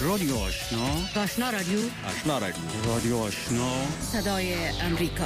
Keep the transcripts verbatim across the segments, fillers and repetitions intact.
رادیو آشنا، آشنا رادیو، آشنا رادیو، رادیو آشنا، صدای امریکا.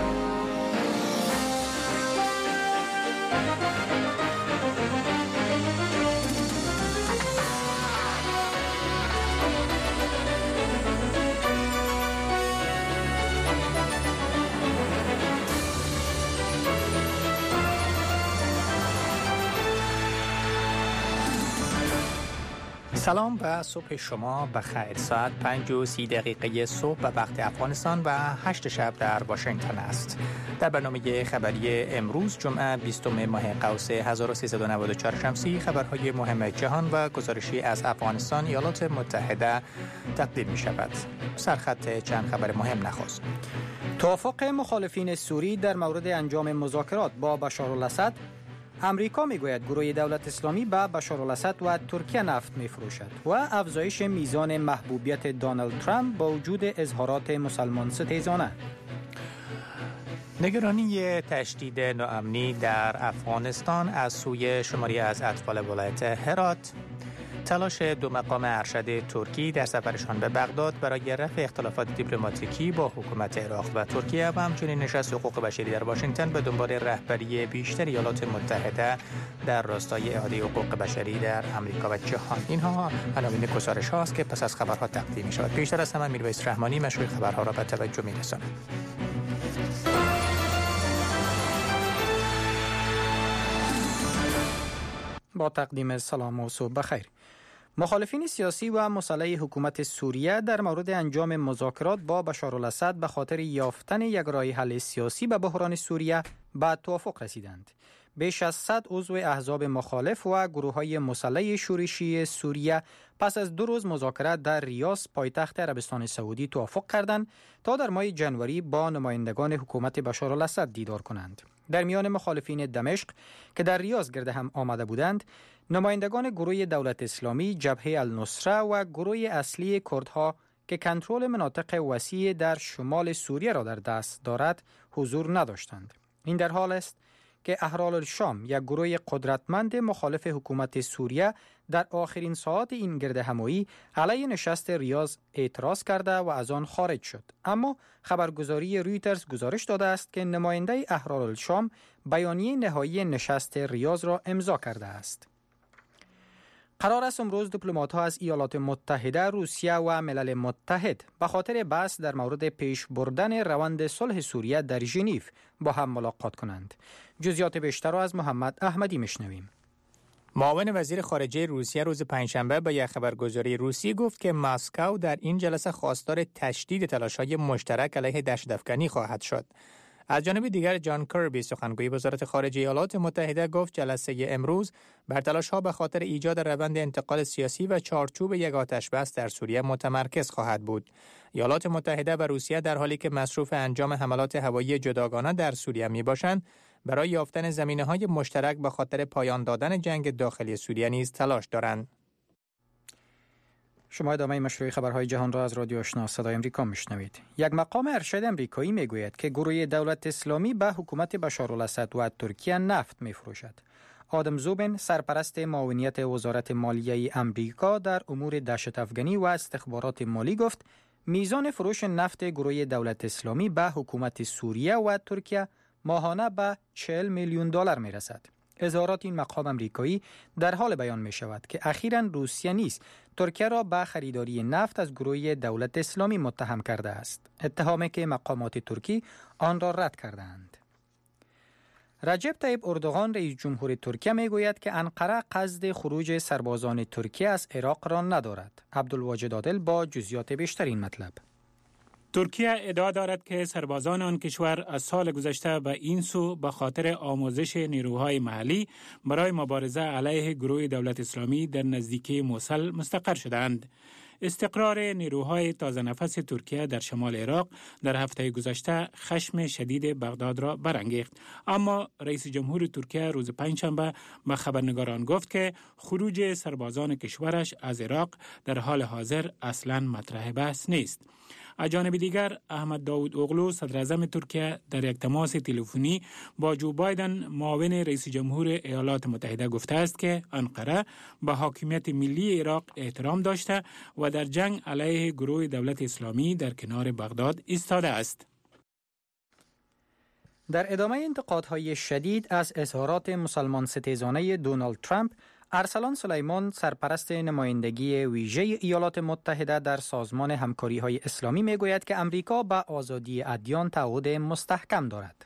سلام و صبح شما بخیر. ساعت پنج و سی دقیقه صبح به وقت افغانستان و هشت شب در واشنگتن است. در برنامه خبری امروز جمعه بیستم ماه قوس هزار و سیصد و نود و چهار شمسی خبرهای مهم جهان و گزارشی از افغانستان، ایالات متحده تقدیم می شود. سرخط چند خبر مهم نخست. توافق مخالفین سوری در مورد انجام مذاکرات با بشارالاسد. امریکا میگوید گروه دولت اسلامی به بشارالاسد و ترکیه نفت میفروشد و افزایش میزان محبوبیت دونالد ترامپ با وجود اظهارات مسلمان ستیزانه. نگرانی تشدید ناامنی در افغانستان از سوی شماری از اطفال ولایت هرات. تلاش دو مقام ارشد ترکی در سفرشان به بغداد برای رفع اختلافات دیپلماتیکی با حکومت عراق و ترکیه و همچنین نشست حقوق بشری در واشنگتن به دنبال رهبری بیشتر ایالات متحده در راستای اعاده حقوق بشری در امریکا و جهان. اینها عناوین گزارش هاست که پس از خبرها تقدیم می شود. پیشتر از همه میرویس رحمانی مشروع خبرها را به توجه می رساند. با تقدیم سلام و صبح بخیر. مخالفین سیاسی و مسلح حکومت سوریه در مورد انجام مذاکرات با بشارالاسد به خاطر یافتن یک راه حل سیاسی به بحران سوریه به توافق رسیدند. بیش از صد عضو احزاب مخالف و گروه‌های مسلح شورشی سوریه پس از دو روز مذاکرات در ریاض پایتخت عربستان سعودی توافق کردند تا در ماه جنوری با نمایندگان حکومت بشارالاسد دیدار کنند. در میان مخالفین دمشق که در ریاض گرد هم آمده بودند، نمایندگان گروه دولت اسلامی، جبهه النصره و گروه اصلی کردها که کنترل مناطق وسیع در شمال سوریه را در دست دارد حضور نداشتند. این در حال است که احرار الشام، یک گروه قدرتمند مخالف حکومت سوریه، در آخرین ساعات این گرد همایی علیه نشست ریاض اعتراض کرده و از آن خارج شد. اما خبرگزاری رویترز گزارش داده است که نماینده احرار الشام بیانیه نهایی نشست ریاض را امضا کرده است. قرار است امروز دیپلمات‌ها از ایالات متحده، روسیه و ملل متحد به خاطر بحث در مورد پیش بردن روند صلح سوریه در ژنو با هم ملاقات کنند. جزئیات بیشتر را از محمد احمدی میشنویم. معاون وزیر خارجه روسیه روز پنجشنبه به یک خبرگزاری روسی گفت که مسکو در این جلسه خواستار تشدید تلاش‌های مشترک علیه دهشت‌افکنی خواهد شد. از جانب دیگر جان کربی، سخنگوی وزارت خارجه ایالات متحده، گفت جلسه امروز بر تلاش‌ها به خاطر ایجاد روند انتقال سیاسی و چارچوب یک آتش‌بس در سوریه متمرکز خواهد بود. ایالات متحده و روسیه در حالی که مصروف انجام حملات هوایی جداگانه در سوریه میباشند، برای یافتن زمینه‌های مشترک به خاطر پایان دادن جنگ داخلی سوریه نیز تلاش دارند. شما ادامه مشروع خبرهای جهان را از رادیو آشنا صدای امریکا میشنوید. یک مقام ارشد امریکایی میگوید که گروه دولت اسلامی به حکومت بشارالاسد و ترکیه نفت میفروشد. آدم زوبن، سرپرست معاونیت وزارت مالیه امریکا در امور دهشت افغانی و استخبارات مالی، گفت میزان فروش نفت گروه دولت اسلامی به حکومت سوریه و ترکیه ماهانه به چهل میلیون دلار میرسد. اظهارات این مقام امریکایی در حال بیان می شود که اخیراً روسیه نیز ترکیه را به خریداری نفت از گروه دولت اسلامی متهم کرده است. اتهامی که مقامات ترکی آن را رد کردند. رجب طیب اردوغان، رئیس جمهور ترکیه، می گوید که انقره قصد خروج سربازان ترکیه از عراق را ندارد. عبدالواجد عادل با جزئیات بیشتر این مطلب. ترکیه ادعا دارد که سربازان آن کشور از سال گذشته به این سو به خاطر آموزش نیروهای محلی برای مبارزه علیه گروه دولت اسلامی در نزدیکی موصل مستقر شدند. استقرار نیروهای تازه نفس ترکیه در شمال عراق در هفته گذشته خشم شدید بغداد را برانگیخت. اما رئیس جمهور ترکیه روز پنجشنبه به خبرنگاران گفت که خروج سربازان کشورش از عراق در حال حاضر اصلاً مطرح بحث نیست. از جانب دیگر احمد داود اوغلو صدر اعظم ترکیه در یک تماس تلفنی با جو بایدن معاون رئیس جمهور ایالات متحده گفته است که انقره به حاکمیت ملی عراق احترام داشته و در جنگ علیه گروه دولت اسلامی در کنار بغداد ایستاده است. در ادامه انتقادهای شدید از اظهارات مسلمان ستیزانه دونالد ترامپ، ارسلان سلیمان سرپرست نمایندگی ویژه ایالات متحده در سازمان همکاری‌های اسلامی میگوید که امریکا به آزادی ادیان تعهد مستحکم دارد.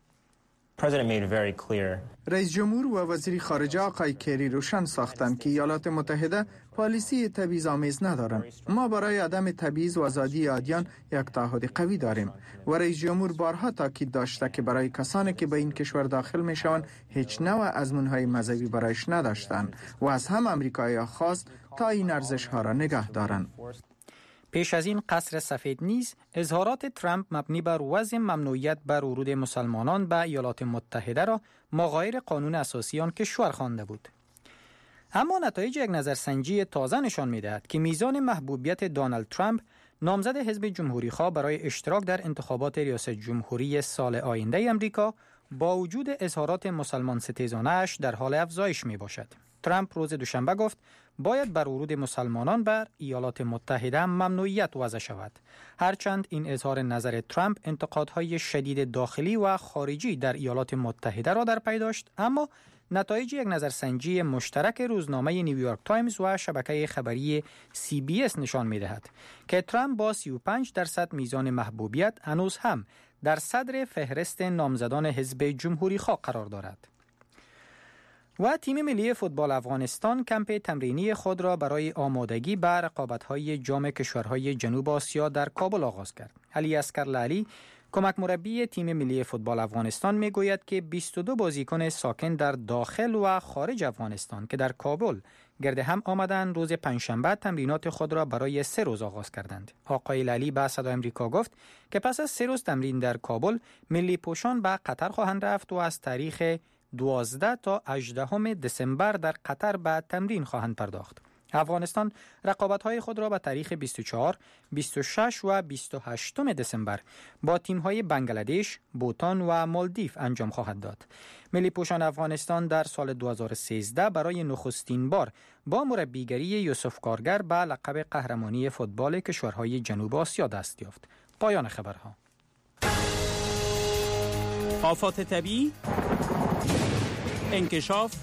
رئیس جمهور و وزیر خارجه آقای کری روشن ساختند که ایالات متحده پالیسی تبعیض‌آمیز ندارند. ما برای عدم تبعیض و آزادی ادیان یک تعهد قوی داریم و رئیس جمهور بارها تاکید داشته که برای کسانی که به این کشور داخل میشوند هیچ نوع آزمون‌های مذهبی برایش نداشتند و از هم آمریکایی‌ها خواست تا این ارزش‌ها را نگه دارند. پیش از این قصر سفید نیز اظهارات ترامپ مبنی بر وضع ممنوعیت بر ورود مسلمانان به ایالات متحده را مغایر قانون اساسی آن کشور خوانده بود. اما نتایج یک نظرسنجی تازه نشان می‌دهد که میزان محبوبیت دونالد ترامپ نامزد حزب جمهوری‌خواه برای اشتراک در انتخابات ریاست جمهوری سال آینده امریکا با وجود اظهارات مسلمان ستیزانه‌اش در حال افزایش میباشد. ترامپ روز دوشنبه گفت باید بر ورود مسلمانان بر ایالات متحده ممنوعیت وضع شود. هرچند این اظهار نظر ترامپ انتقادهای شدید داخلی و خارجی در ایالات متحده را در پی داشت، اما نتایج یک نظرسنجی مشترک روزنامه نیویورک تایمز و شبکه خبری سی بی اس نشان می‌دهد که ترامپ با سی و پنج درصد میزان محبوبیت هنوز هم در صدر فهرست نامزدان حزب جمهوری‌خواه قرار دارد. و تیم ملی فوتبال افغانستان کمپ تمرینی خود را برای آمادگی به رقابت‌های جام کشورهای جنوب آسیا در کابل آغاز کرد. علی عسکرلعلی کمک مربی تیم ملی فوتبال افغانستان میگوید که بیست و دو بازیکن ساکن در داخل و خارج افغانستان که در کابل گرد هم آمدند روز پنجشنبه تمرینات خود را برای سه روز آغاز کردند. آقای لعلی به صدای آمریکا گفت که پس از سه روز تمرین در کابل ملی پوشان به قطر خواهند رفت و از تاریخ دوازده تا هجدهم دسامبر در قطر به تمرین خواهند پرداخت. افغانستان رقابت‌های خود را به تاریخ بیست و چهار، بیست و شش و بیست و هشت دسامبر با تیم‌های بنگلادش، بوتان و مالدیو انجام خواهد داد. ملی پوشان افغانستان در سال دو هزار و سیزده برای نخستین بار با مربیگری یوسف کارگر به لقب قهرمانی فوتبال کشورهای جنوب آسیا دست یافت. پایان خبرها. آفات طبیعی، انکشاف،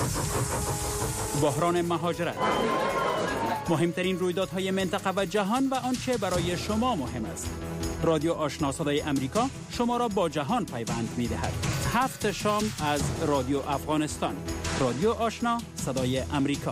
بحران مهاجرت، مهمترین رویدادهای منطقه و جهان و آنچه برای شما مهم است. رادیو آشنا صدای امریکا شما را با جهان پیوند می‌دهد. هفت شام از رادیو افغانستان. رادیو آشنا صدای امریکا.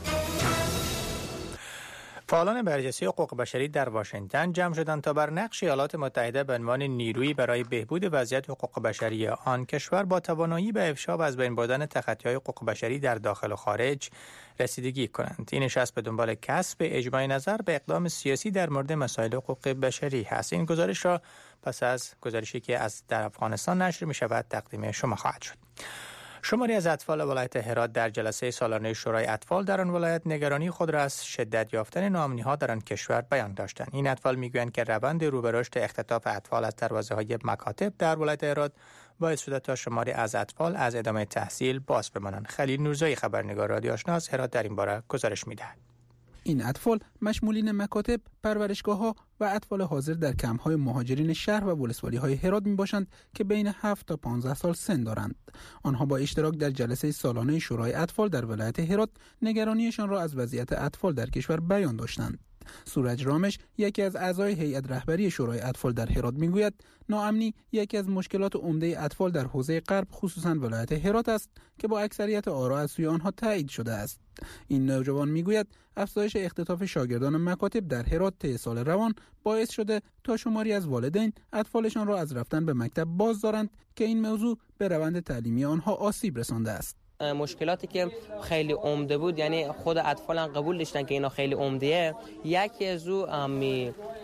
فعالان برجسته حقوق بشری در واشنگتن جمع شدند تا بر نقش ایالات متحده به عنوان نیرویی برای بهبود وضعیت حقوق بشری آن کشور با توانایی به افشا و از بین بردن تخطی‌های حقوق بشری در داخل و خارج رسیدگی کنند. این نشست به دنبال کسب اجماع نظر به اقدام سیاسی در مورد مسائل حقوق بشری هست. این گزارش را پس از گزارشی که از در افغانستان نشر می شود تقدیم شما خواهد شد. شماری از اطفال ولایت هرات در جلسه سالانه شورای اطفال در آن ولایت نگرانی خود را از شدت یافتن ناامنی‌ها در آن کشور بیان داشتند. این اطفال میگویند که روند رو به رشد اختطاف اطفال از دروازه‌های مکاتب در ولایت هرات باعث شده تا شماری از اطفال از ادامه تحصیل باز بمانند. خلیل نورزایی خبرنگار رادیو آشنا از هرات در این باره گزارش می‌دهد. این اطفال مشمولین مکاتب، پرورشگاه‌ها و اطفال حاضر در کمپ‌های مهاجرین شهر و ولسوالی‌های هرات میباشند که بین هفت تا پانزده سال سن دارند. آنها با اشتراک در جلسه سالانه شورای اطفال در ولایت هرات نگرانیشان را از وضعیت اطفال در کشور بیان داشتند. سورج رامش یکی از اعضای هیئت رهبری شورای اطفال در هرات میگوید ناامنی یکی از مشکلات عمده اطفال در حوزه غرب خصوصا ولایت هرات است که با اکثریت آرا از سوی آنها تایید شده است. این نوجوان میگوید افزایش اختطاف شاگردان مکاتب در هرات طی سال روان باعث شده تا شماری از والدین اطفالشان را از رفتن به مکتب باز دارند که این موضوع به روند تعلیمی آنها آسیب رسانده است. مشکلاتی که خیلی عمده بود، یعنی خود اطفال هم قبول داشتن که اینا خیلی عمدهه. یکی از او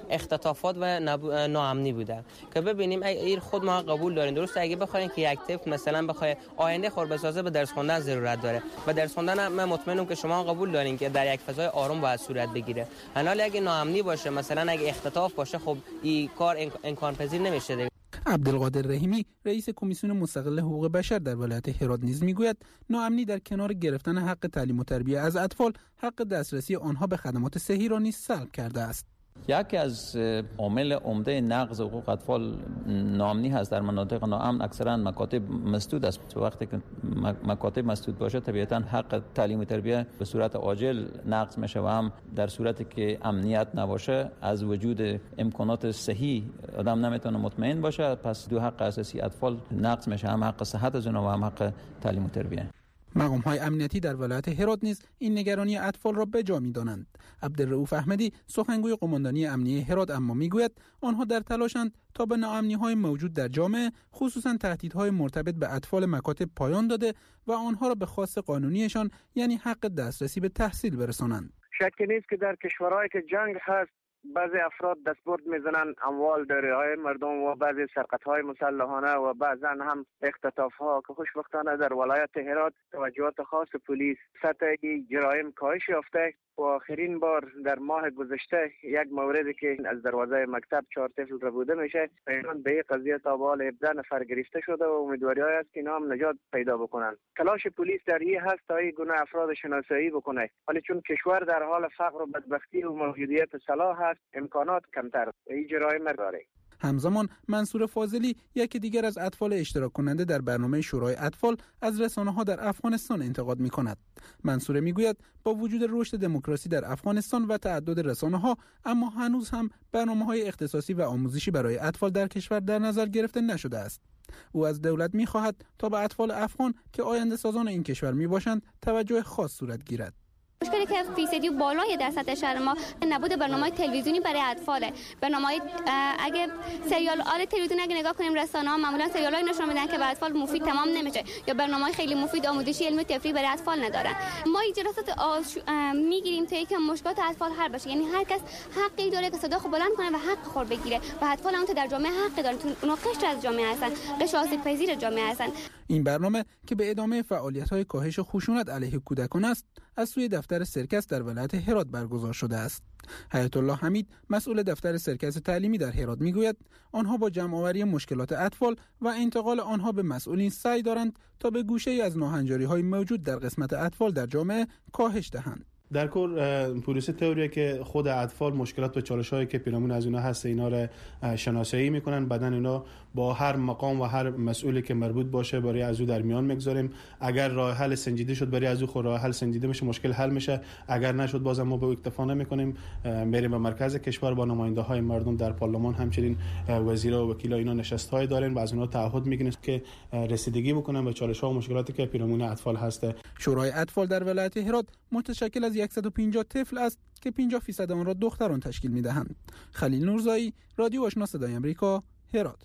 اختطافات و ناامنی بوده که ببینیم این خود ما قبول داریم. درسته اگه بخوایم که یک طفل مثلا بخواد آینده خود بسازه به درس خوندن ضرورت داره و درس خوندن من مطمئنم که شما قبول دارین که در یک فضای آروم باید صورت بگیره. حالا اگه ناامنی باشه مثلا اگه اختطاف باشه خب این کار امکان پذیر نمیشه. عبدالقادر رحیمی رئیس کمیسیون مستقل حقوق بشر در ولایت هرات نیز میگوید ناامنی در کنار گرفتن حق تعلیم و تربیت از اطفال حق دسترسی آنها به خدمات صحی را نیز سلب کرده است. یکی از عامل عمده نقض حقوق اطفال ناامنی هست. در مناطق ناامن اکثرا مکاتب مسدود است. وقتی که مکاتب مسدود باشه طبیعتا حق تعلیم و تربیت به صورت عاجل نقض میشه و هم در صورتی که امنیت نباشه از وجود امکانات صحی آدم نمیتونه مطمئن باشه. پس دو حق اساسی اطفال نقض میشه، هم حق صحت از اونها و هم حق تعلیم و تربیت. مقام‌های امنیتی در ولایت هرات نیز این نگرانی اطفال را به جا می‌دانند. عبدالرؤوف احمدی سخنگوی قماندانی امنیتی هرات اما میگوید آنها در تلاشند تا به ناامنی‌های موجود در جامعه خصوصا تهدیدهای مرتبط به اطفال مکاتب پایان داده و آنها را به خواست قانونیشان یعنی حق دسترسی به تحصیل برسانند. شکی نیست که در کشورهایی که جنگ هست بعضی افراد دستبرد میزنن اموال دارایی‌های مردم و بعضی سرقت‌های مسلحانه و بعضا هم اختطاف‌ها که خوشبختانه در ولایت هرات توجهات خاص پلیس سطح جرایم کاهش یافته و آخرین بار در ماه گذشته یک موردی که از دروازه مکتب چهار طفل را بوده میشه پیران به این قضیه تا به حال هفده نفر گرفته شده و امیدواری‌های است که اینا هم نجات پیدا بکنن. تلاش پلیس در این هست تا این گونه افراد شناسایی بکنه، ولی چون کشور در حال فقر و بدبختی و موجودیت سلاح هست امکانات کمتر این جرایم داره. همزمان منصور فاضلی یکی دیگر از اطفال اشتراک کننده در برنامه شورای اطفال از رسانه‌ها در افغانستان انتقاد می‌کند. منصور میگوید با وجود رشد دموکراسی در افغانستان و تعدد رسانه‌ها اما هنوز هم برنامه‌های اختصاصی و آموزشی برای اطفال در کشور در نظر گرفته نشده است. او از دولت می‌خواهد تا به اطفال افغان که آینده سازان این کشور میباشند توجه خاص صورت گیرد. مشکلی که فیصدی بالای در سطح شهر ما نبود برنامه‌های تلویزیونی برای اطفاله. برنامه‌های اگه سریال آل تلویزیون اگه نگاه کنیم رسانه‌ها معمولا سریالای نشون میدن که برای اطفال مفید تمام نمیشه یا برنامه‌های خیلی مفید آموزشی علمی تفریحی برای اطفال ندارن. ما جلسات میگیریم تا اینکه مشکلات اطفال حل بشه، یعنی هر کس حقی داره که صدا خود بلند کنه و حق خود بگیره و اطفال اون در جامعه حق دارن، اونا قشر از جامعه هستن، قشر آسیب پذیر جامعه هستن. این برنامه که به ادامه فعالیت‌های کاهش خشونت علیه کودکان است از سوی دفتر سرکس در ولایت هرات برگزار شده است. حیات الله حمید مسئول دفتر سرکس تعلیمی در هرات میگوید آنها با جمع‌آوری مشکلات اطفال و انتقال آنها به مسئولین سعی دارند تا به گوشه‌ای از ناهنجاری‌های موجود در قسمت اطفال در جامعه کاهش دهند. در کل پروسه طوریه که خود اطفال مشکلات و چالش‌هایی که پیرامون از اینا هست اینا را شناسایی میکنن، بعدن اینا با هر مقام و هر مسئولی که مربوط باشه برای از او در میان میگذاریم. اگر راه حل سنجیده شد برای از او خود راه حل سنجیده میشه، مشکل حل میشه. اگر نشد بازم ما به اکتفا نمیکنیم، میریم به مرکز کشور با نماینده های مردم در پارلمان، همچنین وزیرا و وکیلا اینا نشست‌های دارن و از اونها تعهد میگیرن که رسیدگی بکنن به چالش‌ها و مشکلاتی که پیرامون اطفال هست. شورای اطفال در ولایت هرات متشکل از صد و پنجاه طفل است که پنجاه درصد آن را دختران تشکیل می‌دهند. خلیل نورزایی، رادیو آشنا صدای آمریکا، هرات.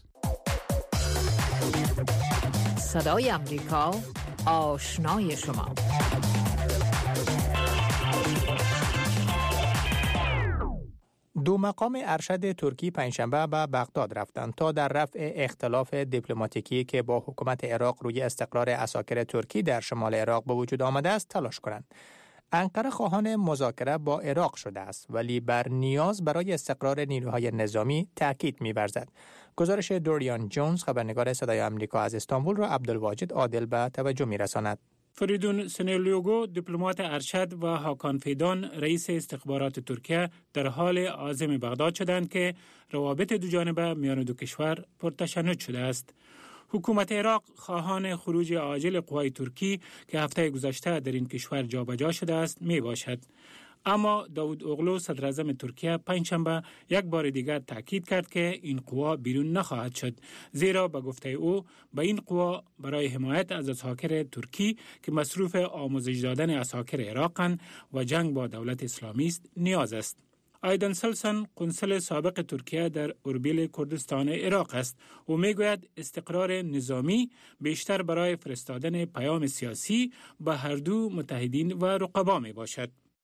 صدای آمریکا، آشنای شما. دو مقام ارشد ترکی پنجشنبه به بغداد رفتند تا در رفع اختلاف دیپلماتیکی که با حکومت عراق روی استقرار عساکر ترکی در شمال عراق به وجود آمده است تلاش کنند. انقره خواهان مذاکره با عراق شده است ولی بر نیاز برای استقرار نیروهای نظامی تاکید می‌ورزد. گزارش دوریان جونز خبرنگار صدای آمریکا از استانبول را عبدالواجد عادل به توجه می‌رساند. فریدون سنیلیوگو دیپلمات ارشد و هاکان فیدان رئیس استخبارات ترکیه در حال عازم بغداد شدند که روابط دوجانبه میان دو کشور پرتشنج شده است. حکومت عراق خواهان خروج عاجل قوای ترکی که هفته گذشته در این کشور جابجا شده است می باشد. اما داود اوغلو صدر اعظم ترکیه پنجشنبه یک بار دیگر تاکید کرد که این قوا بیرون نخواهد شد، زیرا به گفته او به این قوا برای حمایت از عساکر ترکی که مصروف آموزش دادن عساکر عراقند و جنگ با دولت اسلامی است نیاز است. آیدن سلسن قنصل سابق ترکیه در اربیل کردستان عراق است و میگوید استقرار نظامی بیشتر برای فرستادن پیام سیاسی به هر دو متحدین و رقبا می باشد.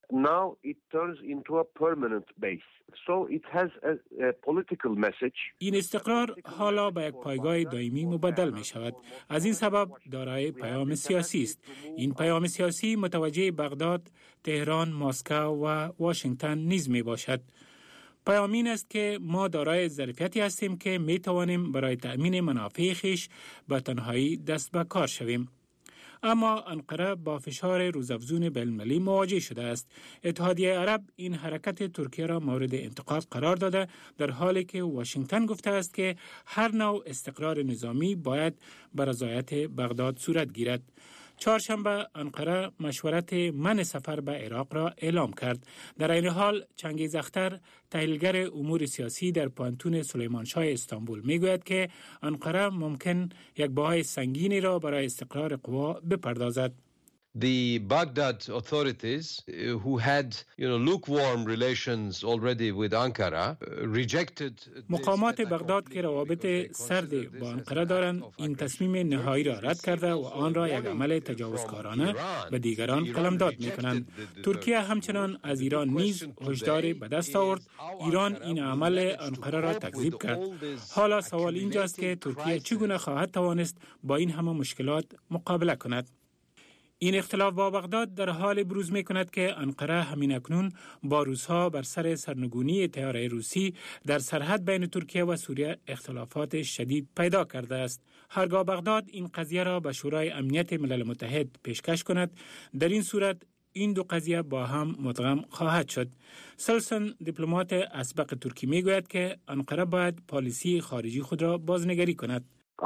now it turns into a permanent base. So it has a, a political message. این استقرار حالا به یک پایگاه دائمی مبدل می شود. از این سبب دارای پیام سیاسی است. این پیام سیاسی متوجه بغداد، تهران، مسکو و واشنگتن نیز می باشد. پیام این است که ما دارای ظرفیتی هستیم که می توانیم برای تأمین منافع خویش به تنهایی دست به کار شویم. اما انقره با فشار روزافزون بین‌المللی مواجه شده است. اتحادیه عرب این حرکت ترکیه را مورد انتقاد قرار داده، در حالی که واشنگتن گفته است که هر نوع استقرار نظامی باید بر رضایت بغداد صورت گیرد. چهارشنبه انقره مشورت منع سفر به عراق را اعلام کرد. در این حال چنگیز اختر، تحلیلگر امور سیاسی در پانتون سلیمانشاه استانبول میگوید که انقره ممکن یک بهای سنگینی را برای استقرار قوا بپردازد. The Baghdad authorities, uh, who had, you know, lukewarm relations already with Ankara, uh, rejected. مقامات بغداد که روابط سرد با انقره دارند، این تصمیم نهایی را رد کرده و آن را یک عمل تجاوزکارانه به دیگران قلمداد می‌کنند. ترکیه همچنان از ایران نیز هشدار به دست آورد. ایران این عمل انقره را تکذیب کرد. حالا سوال اینجاست که ترکیه چگونه خواهد توانست با این همه مشکلات مقابله کند؟ این اختلاف با بغداد در حال بروز می کند که انقره همین اکنون با روس‌ها بر سر سرنگونی طیاره روسی در سرحد بین ترکیه و سوریه اختلافات شدید پیدا کرده است. هرگاه بغداد این قضیه را به شورای امنیت ملل متحد پیشکش کند، در این صورت این دو قضیه با هم مدغم خواهد شد. سلسن، دیپلمات اسبق ترکی، می گوید که انقره باید پالیسی خارجی خود را بازنگری کند.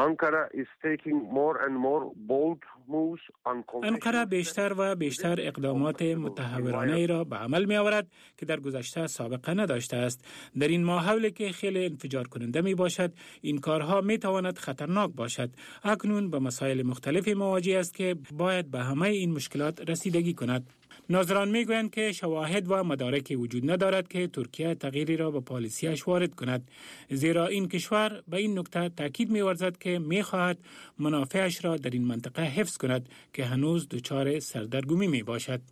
انقره بیشتر و بیشتر اقدامات متهورانه را به عمل می آورد که در گذشته سابقه نداشته است. در این ماحولی که خیلی انفجار کننده می باشد، این کارها می تواند خطرناک باشد. اکنون به مسائل مختلفی مواجه است که باید به همه این مشکلات رسیدگی کند. ناظران میگویند که شواهد و مدارکی وجود ندارد که ترکیه تغییری را به پالیسیش وارد کند، زیرا این کشور به این نکته تاکید می‌ورزد که می‌خواهد منافعش را در این منطقه حفظ کند که هنوز دچار سردرگمی میباشد.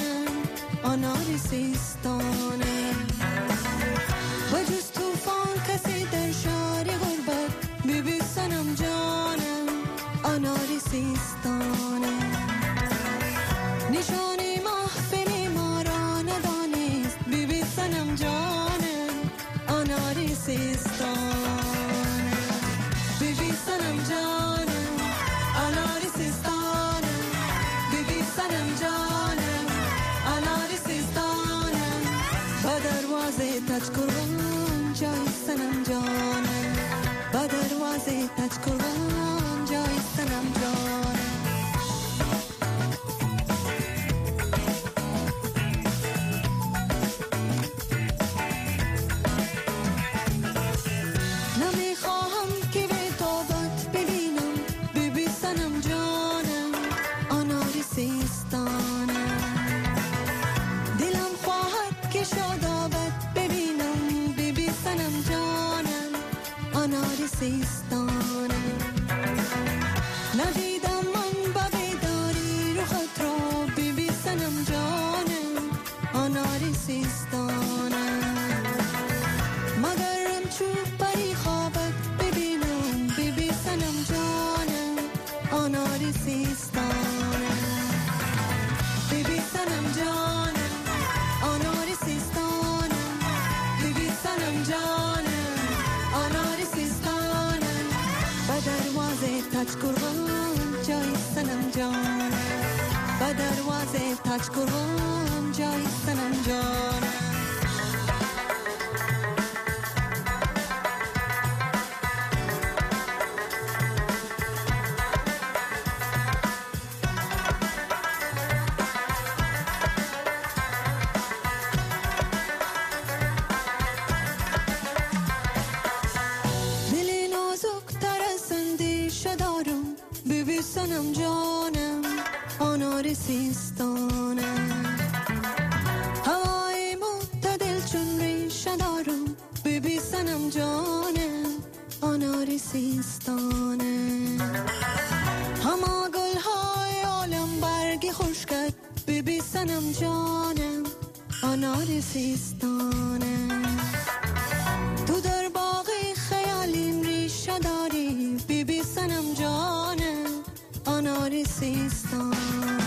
سیستانه و جز توفان تچکران جای سنم جانم با دروازه تچکران جای سنم جانم نمیخواهم که به تابت ببینم بیبی سنم جانم آناری سیستانم دلم خواهد که شادابت ببینم بیبی سنم جانم آناری سیستانم ندیدم من با بیداری رخت را بیبی سنم جانم آناری سیستانم مگرم چوب بری خوابت ببینم بیبی سنم جانم آناری سیستانم بیبی سنم جانم آناری سیستانم بیبی سنم جانم آناری سیستانم با دروازه تچکران جای سنم جانم با دروازه تچکران جای سنم جانم دل نازک تر از اندیشه دارم بیبی سنم جانم آنار سیستانم هوای معتدل چون ریشه دارم بیبی سنم جانم آنار سیستانم همه گلهای عالم برگی خوش کرد بیبی سنم جانم آنار سیستانم تو در باغ خیالیم ریشه داری بیبی سنم جانم آنار سیستانم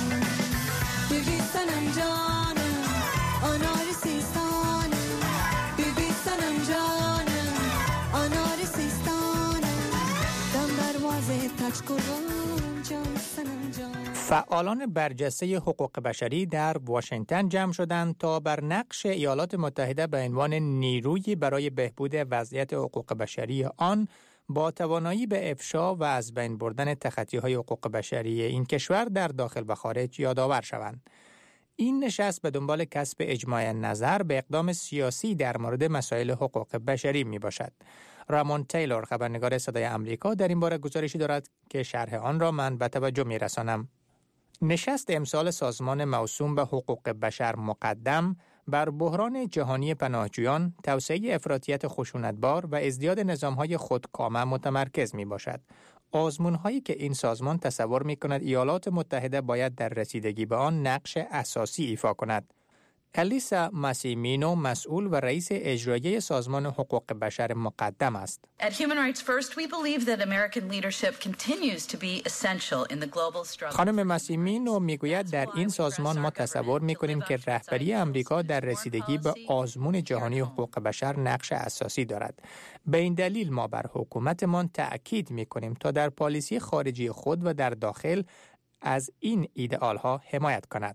بیبی سنم جانم آنار سیستانم بیبی سنم جانم آنار سیستانم دم دروازه تچکران جای سنم جانم. فعالان برجسته حقوق بشری در واشنگتن جمع شدند تا بر نقش ایالات متحده به عنوان نیرویی برای بهبود وضعیت حقوق بشری آن با توانایی به افشا و از بین بردن تخطی‌های حقوق بشری این کشور در داخل و خارج یادآور شوند. این نشست به دنبال کسب اجماع نظر به اقدام سیاسی در مورد مسائل حقوق بشری می باشد. رامون تیلور خبرنگار صدای آمریکا در این باره گزارشی دارد که شرح آن را من به توجه می رسانم. نشست امسال سازمان موسوم به حقوق بشر مقدم بر بحران جهانی پناهجویان، توسعه افراطیت خشونتبار و ازدیاد نظام‌های خودکامه متمرکز می‌باشد. آزمون‌هایی که این سازمان تصور می‌کند ایالات متحده باید در رسیدگی به آن نقش اساسی ایفا کند. الیسا ماسیمینو مسئول و رئیس اجرایی سازمان حقوق بشر مقدم است. At Human Rights First, we believe that American leadership continues to be essential in the global struggle. خانم ماسیمینو میگوید در این سازمان ما تصور میکنیم که رهبری امریکا در رسیدگی به آزمون جهانی حقوق بشر نقش اساسی دارد. به این دلیل ما بر حکومتمان تأکید میکنیم تا در پالیسی خارجی خود و در داخل از این ایدئالها حمایت کند.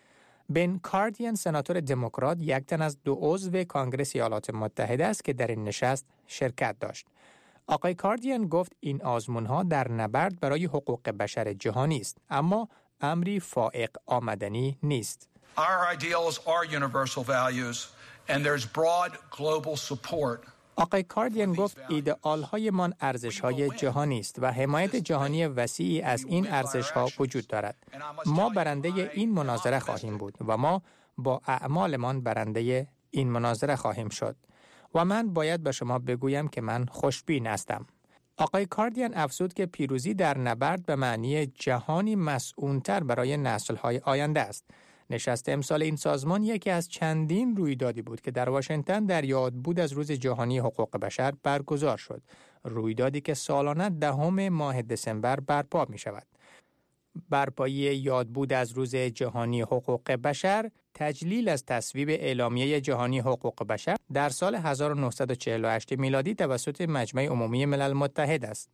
بن کاردین سناتور دموکرات یک تن از دو عضو کانگرس ایالات متحده است که در این نشست شرکت داشت. آقای کاردین گفت این آزمون‌ها در نبرد برای حقوق بشر جهانی است، اما امری فائق آمدنی نیست. Our ideals are universal values and there's broad global support. آقای کاردین گفت ایدئال‌هایمان ارزش‌های جهانی است و حمایت جهانی وسیعی از این ارزش‌ها وجود دارد. ما برنده این مناظره خواهیم بود و ما با اعمالمان برنده این مناظره خواهیم شد. و من باید به شما بگویم که من خوشبین هستم. آقای کاردین افزود که پیروزی در نبرد به معنی جهانی مسئول‌تر برای نسل‌های آینده است. نشست امسال این سازمان یکی از چندین رویدادی بود که در واشنگتن در یاد بود از روز جهانی حقوق بشر برگزار شد. رویدادی که سالانه دهم ماه دسامبر برپا می شود. برپایی یاد بود از روز جهانی حقوق بشر تجلیل از تصویب اعلامیه جهانی حقوق بشر در سال هزار و نهصد و چهل و هشت میلادی توسط مجمع عمومی ملل متحد است.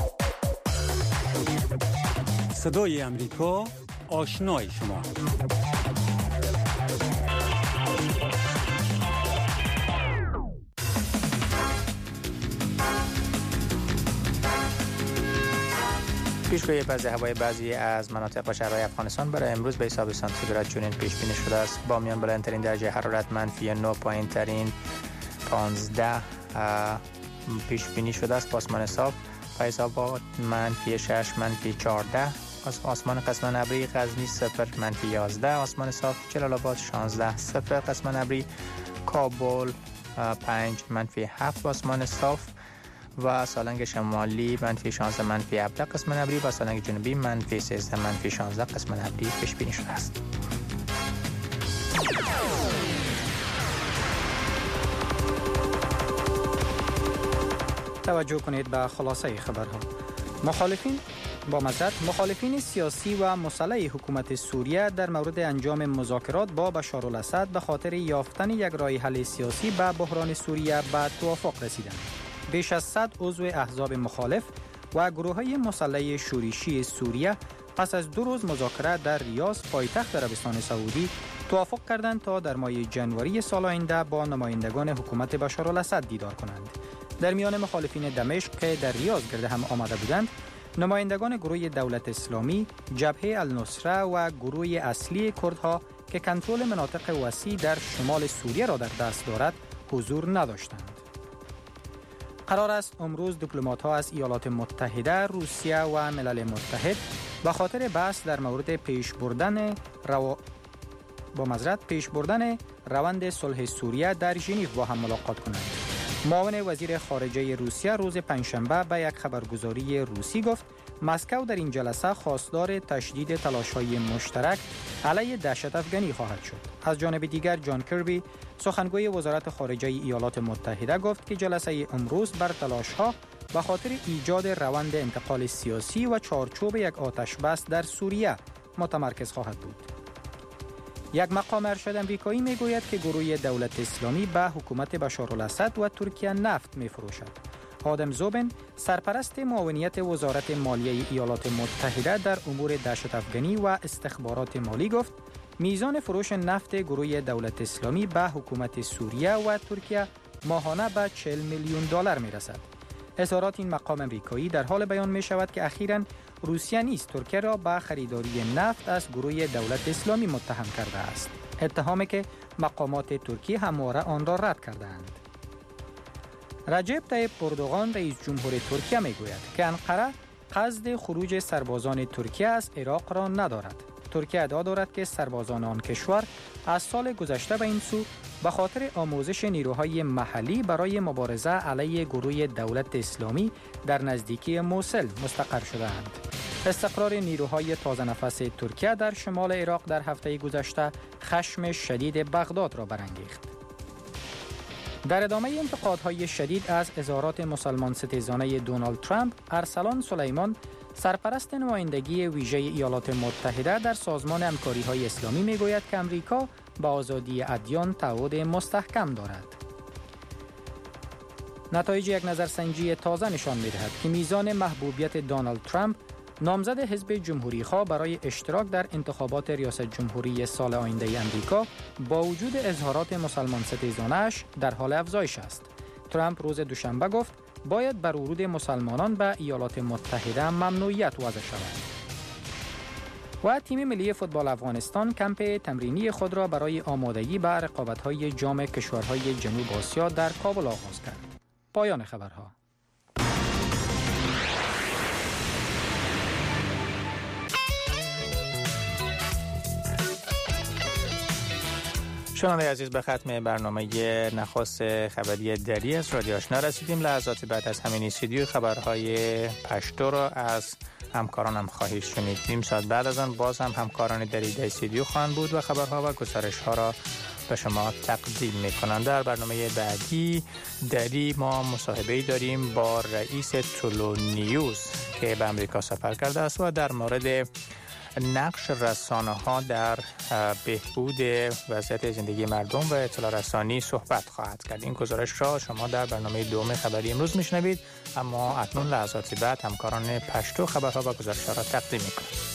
صدای امریکا، آشنای شما. پیشگویی بعضی هوای بعضی از مناطق و شهرهای افغانستان برای امروز به حساب سانتیگراد چنین پیش بینی شده است: بامیان بلندترین درجه حرارت منفی نه، پایین ترین پانزده پیش بینی شده است. آسمان صاف فیض‌آباد منفی شش، منفی چهارده. آسمان قسمت ابری غزنی صفر، منفی یازده. آسمان صاف جلال آباد شانزده، صفر. قسمت ابری کابل پنج، منفی هفت. آسمان صاف و سالنگ شمالی منفی شانزده، منفی هفده. قسمت ابری و سالنگ جنوبی منفی سیزده، منفی شانزده. قسمت ابری پیش بینی شده است. توجه کنید به خلاصه خبرها. مخالفین با مزد مخالفین سیاسی و مسلح حکومت سوریه در مورد انجام مذاکرات با بشار الاسد به خاطر یافتن یک راه حل سیاسی به بحران سوریه به توافق رسیدند. بیش از صد عضو احزاب مخالف و گروه‌های مسلح شورشی سوریه پس از دو روز مذاکره در ریاض پایتخت عربستان سعودی توافق کردند تا در ماه جنوری سال آینده با نمایندگان حکومت بشار الاسد دیدار کنند. در میان مخالفین دمشق که در ریاض گرد هم آمده بودند، نمایندگان گروه دولت اسلامی، جبهه النصره و گروه اصلی کردها که کنترل مناطق وسیع در شمال سوریه را در دست دارد، حضور نداشتند. قرار است امروز دیپلمات‌ها از ایالات متحده، روسیه و ملل متحد به خاطر بحث در مورد پیش بردن رو... با مزرعت پیش بردن روند صلح سوریه در ژنو با هم ملاقات کنند. معاون وزیر خارجه روسیه روز پنجشنبه به یک خبرگزاری روسی گفت مسکو در این جلسه خواستار تشدید تلاش‌های مشترک علیه دهشت افغانی خواهد شد. از جانب دیگر جان کربی سخنگوی وزارت خارجه ایالات متحده گفت که جلسه امروز بر تلاش‌ها به خاطر ایجاد روند انتقال سیاسی و چارچوب یک آتش بس در سوریه متمرکز خواهد بود. یک مقام ارشد امریکایی میگوید که گروه دولت اسلامی به حکومت بشار الاسد و ترکیه نفت میفروشد. آدم زوبن سرپرست معاونیت وزارت مالیه ایالات متحده در امور دهشت افغانی و استخبارات مالی گفت میزان فروش نفت گروه دولت اسلامی به حکومت سوریه و ترکیه ماهانه به چهل میلیون دلار میرسد. اظهارات این مقام امریکایی در حال بیان می شود که اخیراً روسیه نیز ترکیه را به خریداری نفت از گروه دولت اسلامی متهم کرده است. اتهامی که مقامات ترکی همواره آن را رد کردند. رجب طیب اردوغان رئیس جمهور ترکیه می گوید که انقره قصد خروج سربازان ترکیه از عراق را ندارد. ترکیه ادعا دارد که سربازان آن کشور از سال گذشته به این سو به خاطر آموزش نیروهای محلی برای مبارزه علیه گروه دولت اسلامی در نزدیکی موصل مستقر شده‌اند. استقرار نیروهای تازه نفس ترکیه در شمال عراق در هفته گذشته خشم شدید بغداد را برانگیخت. در ادامه انتقادهای شدید از اظهارات مسلمان ستیزانه دونالد ترامپ، ارسلان سلیمان سرپرست نمایندگی ویژه ایالات متحده در سازمان همکاری‌های اسلامی میگوید که امریکا با آزادی ادیان تعهد مستحکم دارد. نتایج یک نظرسنجی تازه نشان می‌دهد که میزان محبوبیت دونالد ترامپ نامزد حزب جمهوری‌خواه برای اشتراک در انتخابات ریاست جمهوری سال آینده امریکا با وجود اظهارات مسلمان ستیزانه‌اش در حال افزایش است. ترامپ روز دوشنبه گفت باید بر ورود مسلمانان به ایالات متحده ممنوعیت وضع شود. و تیم ملی فوتبال افغانستان کمپ تمرینی خود را برای آمادگی به رقابت‌های جام کشورهای جنوب آسیا در کابل آغاز کرد. پایان خبرها. شنونده عزیز، به ختم برنامه نخست خبری دری از رادیو آشنا رسیدیم. لحظات بعد از همین استودیو خبرهای پشتو را از همکارانم خواهید شنید. نیم ساعت بعد از آن باز هم همکاران دری در استودیو خواهند بود و خبرها و گزارش‌ها را به شما تقدیم می‌کنند. در برنامه بعدی دری ما مصاحبه‌ای داریم با رئیس تولو نیوز که به امریکا سفر کرده است و در مورد نقش رسانه‌ها در بهبود وضعیت زندگی مردم و اطلاع رسانی صحبت خواهد کرد. این گزارش را شما در برنامه دوم خبری امروز میشنوید، اما اکنون لحظاتی بعد همکاران پشتو خبرها و گزارش‌ها را تقدیم می‌کنند.